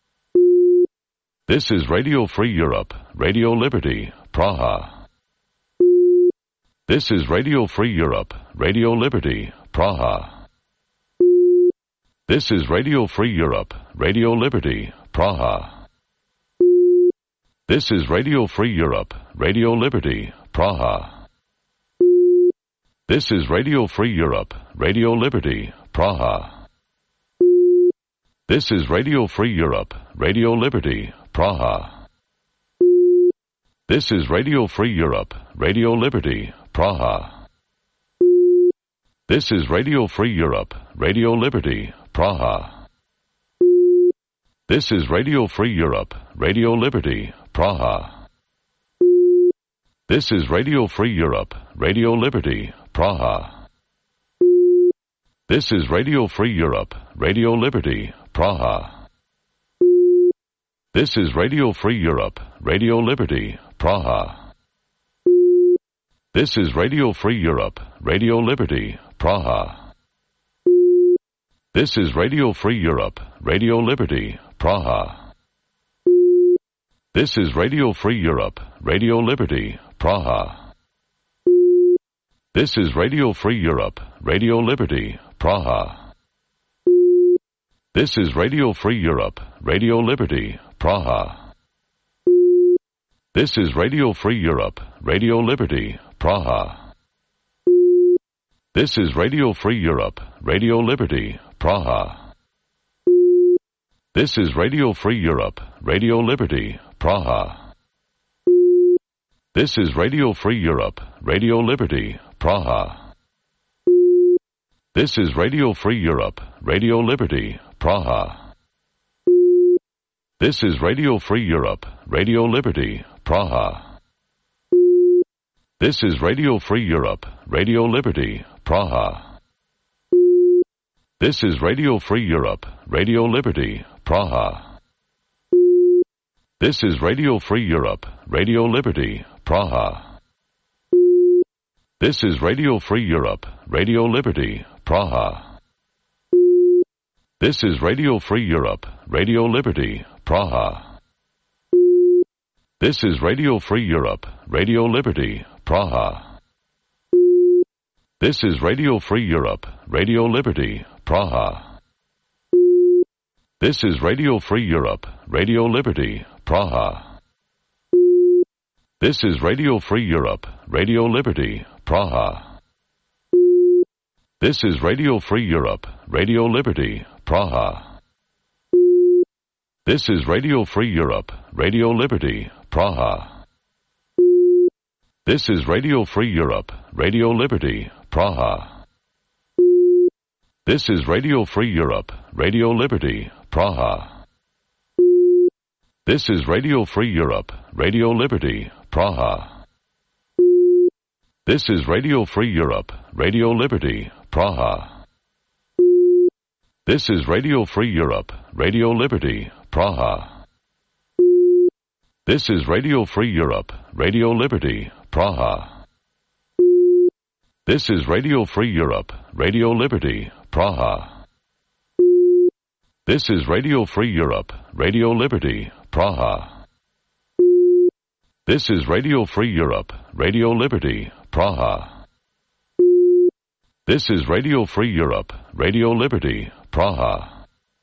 This is Radio Free Europe, Radio Liberty, Praha. This is Radio Free Europe, Radio Liberty, Praha. This is Radio Free Europe, Radio Liberty, Praha. This is Radio Free Europe, Radio Liberty, Praha. This is Radio Free Europe, Radio Liberty, Praha. This is Radio Free Europe, Radio Liberty, Praha. This is Radio Free Europe, Radio Liberty, Praha. This is Radio Free Europe, Radio Liberty, Praha. This is Radio Free Europe, Radio Liberty, Praha. This is Radio Free Europe, Radio Liberty, Praha. This is Radio Free Europe, Radio Liberty, Praha. This is Radio Free Europe, Radio Liberty, Praha. This is Radio Free Europe, Radio Liberty, Praha. This is Radio Free Europe, Radio Liberty, Praha. This is Radio Free Europe, Radio Liberty, Praha. This is Radio Free Europe, Radio Liberty, Praha. This is Radio Free Europe, Radio Liberty, Praha. This is Radio Free Europe, Radio Liberty, Praha. This is Radio Free Europe, Radio Liberty, Praha. This is Radio Free Europe, Radio Liberty, Praha. This is Radio Free Europe, Radio Liberty, Praha. This is Radio Free Europe, Radio Liberty, Praha. This is Radio Free Europe, Radio Liberty, Praha. This is Radio Free Europe, Radio Liberty, Praha. This is Radio Free Europe, Radio Liberty, Praha. This is Radio Free Europe, Radio Liberty, Praha. This is Radio Free Europe, Radio Liberty, Praha. This is Radio Free Europe, Radio Liberty, Praha. This is Radio Free Europe, Radio Liberty, Praha. This is Radio Free Europe, Radio Liberty, Praha. This is Radio Free Europe, Radio Liberty, Praha. This is Radio Free Europe, Radio Liberty, Praha. This is Radio Free Europe, Radio Liberty, Praha. This is Radio Free Europe, Radio Liberty, Praha. This is Radio Free Europe, Radio Liberty, Praha. This is Radio Free Europe, Radio Liberty, Praha. This is Radio Free Europe, Radio Liberty, Praha. This is Radio Free Europe, Radio Liberty, Praha. This is Radio Free Europe, Radio Liberty, Praha. This is Radio Free Europe, Radio Liberty, Praha. This is Radio Free Europe, Radio Liberty, Praha. This is Radio Free Europe, Radio Liberty, Praha. This is Radio Free Europe, Radio Liberty, Praha. This is Radio Free Europe, Radio Liberty, Praha.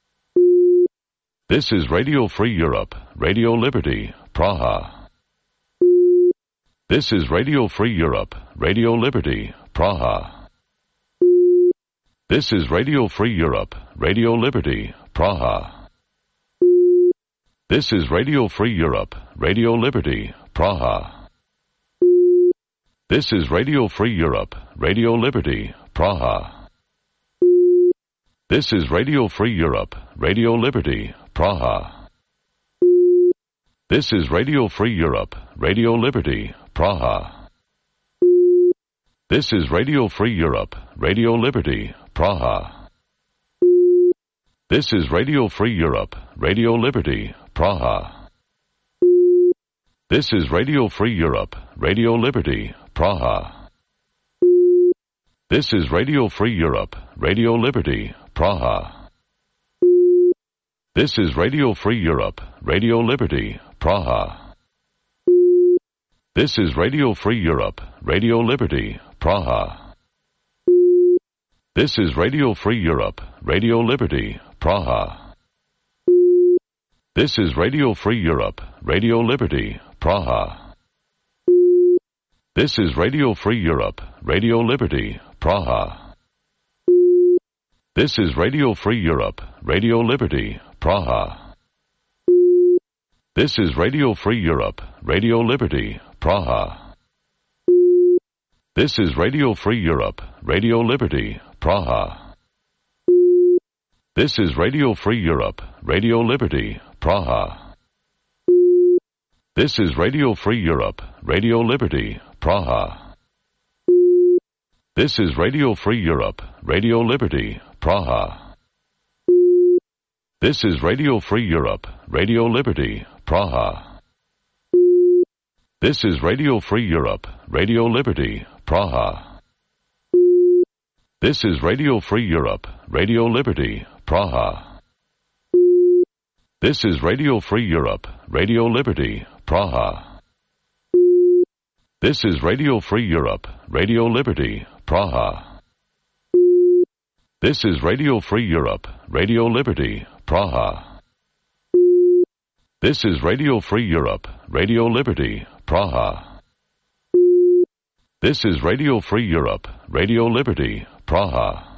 This is Radio Free Europe, Radio Liberty, Praha. This is Radio Free Europe, Radio Liberty, Praha. This is Radio Free Europe, Radio Liberty, Praha. This is Radio Free Europe, Radio Liberty, Praha. This is Radio Free Europe, Radio Liberty, Praha. This is Radio Free Europe, Radio Liberty, Praha. This is Radio Free Europe, Radio Liberty, Praha. This is Radio Free Europe, Radio Liberty, Praha. This is Radio Free Europe, Radio Liberty, Praha. This is Radio Free Europe, Radio Liberty, Praha. This is Radio Free Europe, Radio Liberty, Praha. This is Radio Free Europe, Radio Liberty, Praha. This is Radio Free Europe, Radio Liberty, Praha. This is Radio Free Europe, Radio Liberty, Praha. This is Radio Free Europe, Radio Liberty, Praha. This is Radio Free Europe, Radio Liberty, Praha. This is Radio Free Europe, Radio Liberty, Praha. This is Radio Free Europe, Radio Liberty, Praha. This is Radio Free Europe, Radio Liberty, Praha. This is Radio Free Europe, Radio Liberty, Praha. This is Radio Free Europe, Radio Liberty, Praha. This is Radio Free Europe, Radio Liberty, Praha. This is Radio Free Europe, Radio Liberty, Praha. This is Radio Free Europe, Radio Liberty, Praha. This is Radio Free Europe, Radio Liberty, Praha. This is Radio Free Europe, Radio Liberty, Praha. This is Radio Free Europe, Radio Liberty, Praha. This is Radio Free Europe, Radio Liberty, Praha. This is Radio Free Europe, Radio Liberty, Praha. This is Radio Free Europe, Radio Liberty, Praha.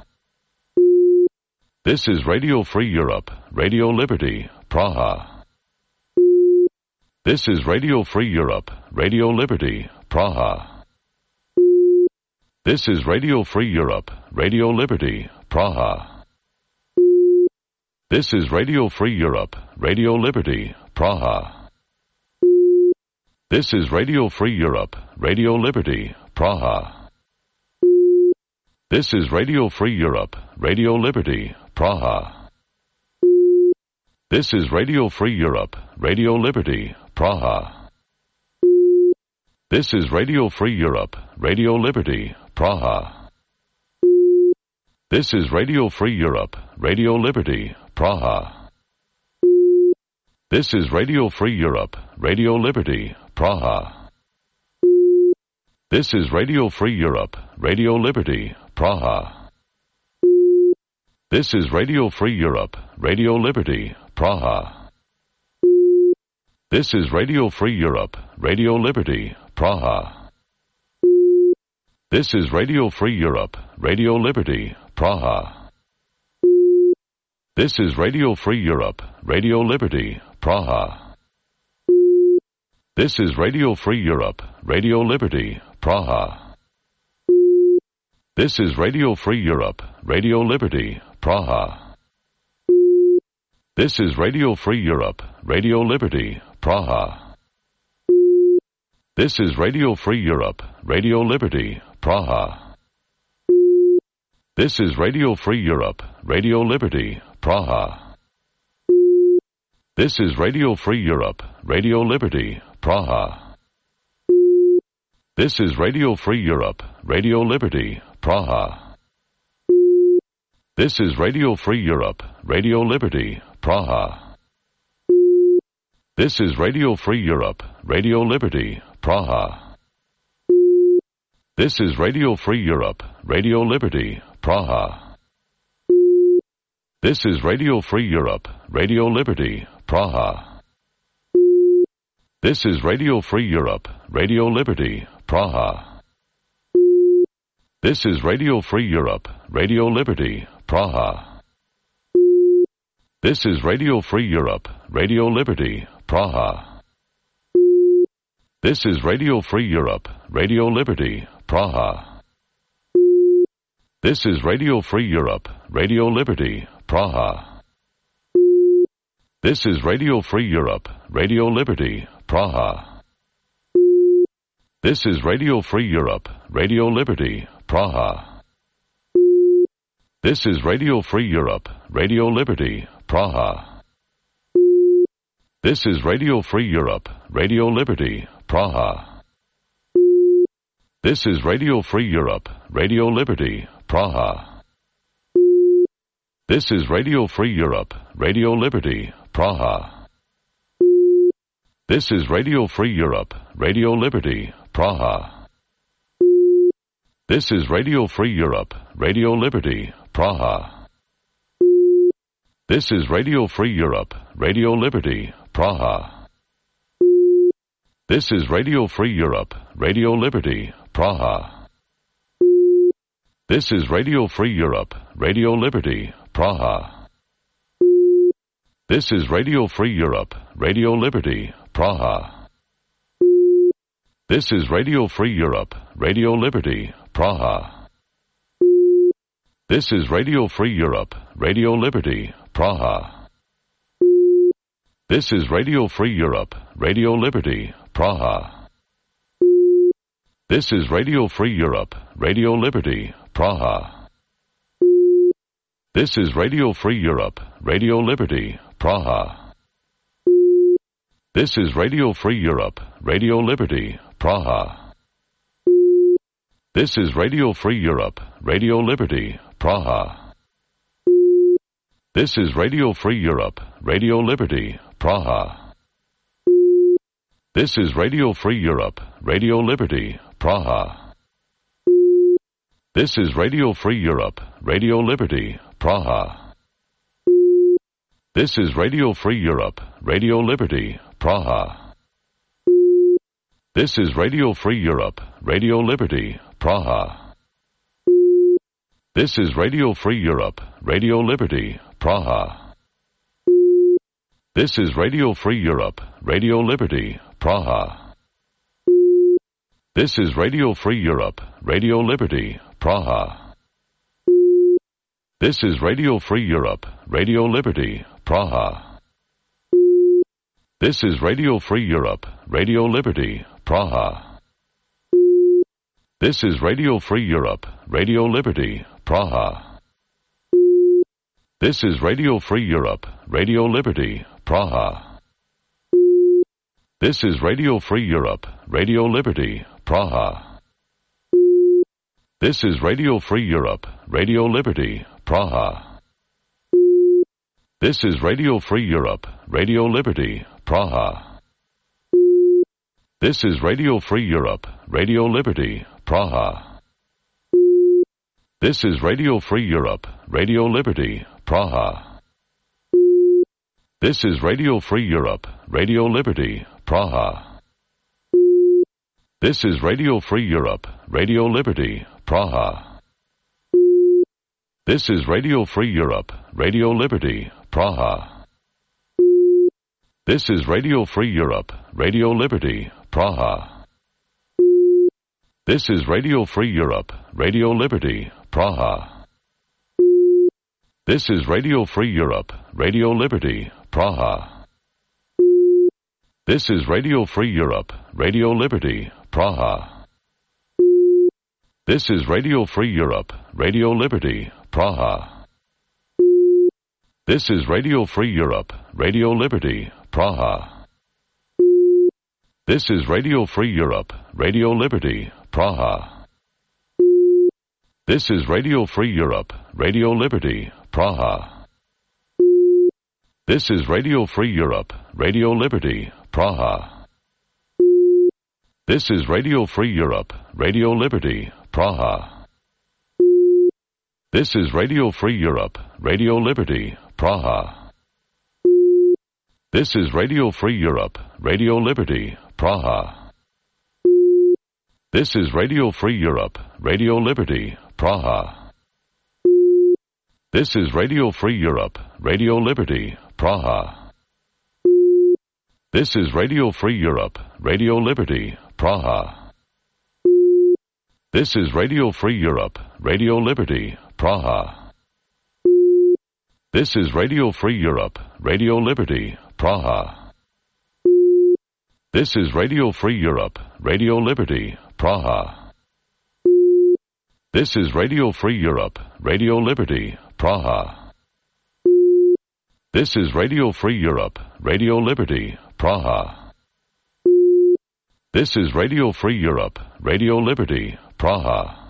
This is Radio Free Europe, Radio Liberty, Praha. This is Radio Free Europe, Radio Liberty, Praha. This is Radio Free Europe, Radio Liberty, Praha. This is Radio Free Europe, Radio Liberty, Praha. This is Radio Free Europe, Radio Liberty, Praha. This is Radio Free Europe, Radio Liberty, Praha. This is Radio Free Europe, Radio Liberty, Praha. This is Radio Free Europe, Radio Liberty, Praha. This is Radio Free Europe, Radio Liberty, Praha. This is Radio Free Europe, Radio Liberty, Praha. This is Radio Free Europe, Radio Liberty, Praha. This is Radio Free Europe, Radio Liberty, Praha. This is Radio Free Europe, Radio Liberty, Praha. This is Radio Free Europe, Radio Liberty, Praha. This is Radio Free Europe, Radio Liberty, Praha. This is Radio Free Europe, Radio Liberty, Praha. This is Radio Free Europe, Radio Liberty, Praha. This is Radio Free Europe, Radio Liberty, Praha. This is Radio Free Europe, Radio Liberty, Praha. This is Radio Free Europe, Radio Liberty, Praha. This is Radio Free Europe, Radio Liberty, Praha. This is Radio Free Europe, Radio Liberty, Praha. This is Radio Free Europe, Radio Liberty, Praha. This is Radio Free Europe, Radio Liberty, Praha. This is Radio Free Europe, Radio Liberty, Praha. This is Radio Free Europe, Radio Liberty, Praha. This is Radio Free Europe, Radio Liberty, Praha. This is Radio Free Europe, Radio Liberty, Praha. This is Radio Free Europe, Radio Liberty, Praha. This is Radio Free Europe, Radio Liberty, Praha. This is Radio Free Europe, Radio Liberty, Praha. This is Radio Free Europe, Radio Liberty, Praha. This is Radio Free Europe, Radio Liberty, Praha. This is Radio Free Europe, Radio Liberty, Praha. This is Radio Free Europe, Radio Liberty, Praha. This is Radio Free Europe, Radio Liberty, Praha. This is Radio Free Europe, Radio Liberty, Praha. This is Radio Free Europe, Radio Liberty, Praha. This is Radio Free Europe, Radio Liberty, Praha. This is Radio Free Europe, Radio Liberty, Praha. This is Radio Free Europe, Radio Liberty, Praha. This is Radio Free Europe, Radio Liberty, Praha. This is Radio Free Europe, Radio Liberty, Praha. This is Radio Free Europe, Radio Liberty, Praha. This is Radio Free Europe, Radio Liberty, Praha. This is Radio Free Europe, Radio Liberty, Praha. This is Radio Free Europe, Radio Liberty, Praha. This is Radio Free Europe, Radio Liberty, Praha. This is Radio Free Europe, Radio Liberty, Praha. This is Radio Free Europe, Radio Liberty, Praha. This is Radio Free Europe, Radio Liberty, Praha. This is Radio Free Europe, Radio Liberty, Praha. This is Radio Free Europe, Radio Liberty, Praha. This is Radio Free Europe, Radio Liberty, Praha. This is Radio Free Europe, Radio Liberty, Praha. This is Radio Free Europe, Radio Liberty, Praha. This is Radio Free Europe, Radio Liberty, Praha. This is Radio Free Europe, Radio Liberty, Praha. This is Radio Free Europe, Radio Liberty, Praha. This is Radio Free Europe, Radio Liberty, Praha. This is Radio Free Europe, Radio Liberty, Praha. This is Radio Free Europe, Radio Liberty, Praha. This is Radio Free Europe, Radio Liberty, Praha. This is Radio Free Europe, Radio Liberty, Praha. This is Radio Free Europe, Radio Liberty, Praha. This is Radio Free Europe, Radio Liberty, Praha. This is Radio Free Europe, Radio Liberty, Praha. This is Radio Free Europe, Radio Liberty, Praha. This is Radio Free Europe, Radio Liberty, Praha. This is Radio Free Europe, Radio Liberty, Praha. This is Radio Free Europe, Radio Liberty, Praha. This is Radio Free Europe, Radio Liberty, Praha. This is Radio Free Europe, Radio Liberty, Praha. This is Radio Free Europe, Radio Liberty, Praha. This is Radio Free Europe, Radio Liberty, Praha. This is Radio Free Europe, Radio Liberty, Praha. This is Radio Free Europe, Radio Liberty, Praha. This is Radio Free Europe, Radio Liberty, Praha. This is Radio Free Europe, Radio Liberty, Praha. This is Radio Free Europe, Radio Liberty, Praha. This is Radio Free Europe, Radio Liberty, Praha. This is Radio Free Europe, Radio Liberty, Praha. This is Radio Free Europe, Radio Liberty, Praha. This is Radio Free Europe, Radio Liberty, Praha. This is Radio Free Europe, Radio Liberty, Praha. This is Radio Free Europe, Radio Liberty, Praha. This is Radio Free Europe, Radio Liberty, Praha. This is Radio Free Europe, Radio Liberty, Praha. This is Radio Free Europe, Radio Liberty, Praha. This is Radio Free Europe, Radio Liberty, Praha. This is Radio Free Europe, Radio Liberty, Praha.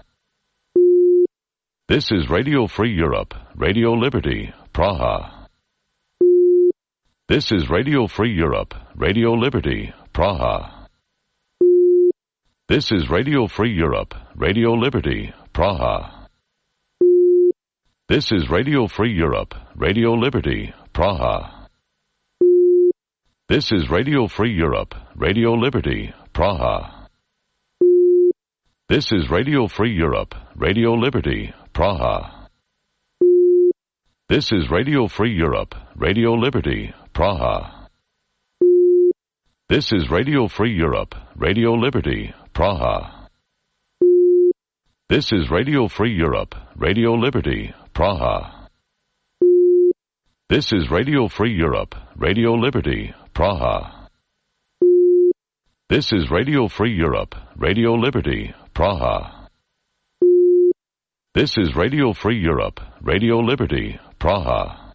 This is Radio Free Europe, Radio Liberty, Praha. This is Radio Free Europe, Radio Liberty, Praha. This is Radio Free Europe, Radio Liberty, Praha. This is Radio Free Europe, Radio Liberty, Praha. This is Radio Free Europe, Radio Liberty, Praha. This is Radio Free Europe, Radio Liberty, Praha. This is Radio Free Europe, Radio Liberty, Praha. This is Radio Free Europe, Radio Liberty, Praha. This is Radio Free Europe, Radio Liberty, Praha. This is Radio Free Europe, Radio Liberty, Praha. This is Radio Free Europe, Radio Liberty, Praha. This is Radio Free Europe, Radio Liberty, Praha.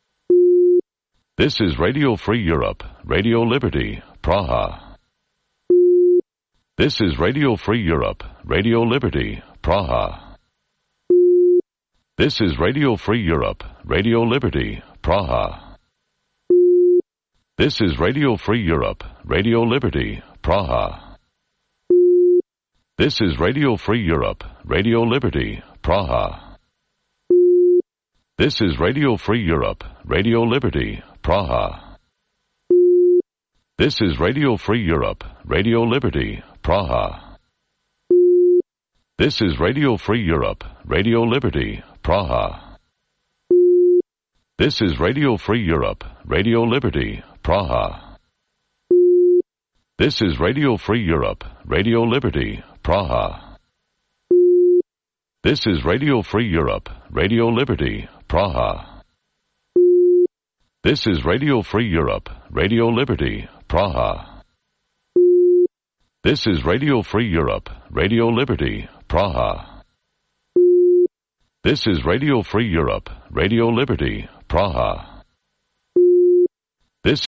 This is Radio Free Europe, Radio Liberty, Praha. This is Radio Free Europe, Radio Liberty, Praha. This is Radio Free Europe, Radio Liberty, Praha. This is Radio Free Europe, Radio Liberty, Praha. This is Radio Free Europe, Radio Liberty, Praha. This is Radio Free Europe, Radio Liberty, Praha. This is Radio Free Europe, Radio Liberty, Praha. This is Radio Free Europe, Radio Liberty, Praha. This is Radio Free Europe, Radio Liberty, Praha. This is Radio Free Europe, Radio Liberty, Praha. This is Radio Free Europe, Radio Liberty, Praha. This is Radio Free Europe, Radio Liberty, Praha. This is Radio Free Europe, Radio Liberty, Praha. This is Radio Free Europe, Radio Liberty, Praha. This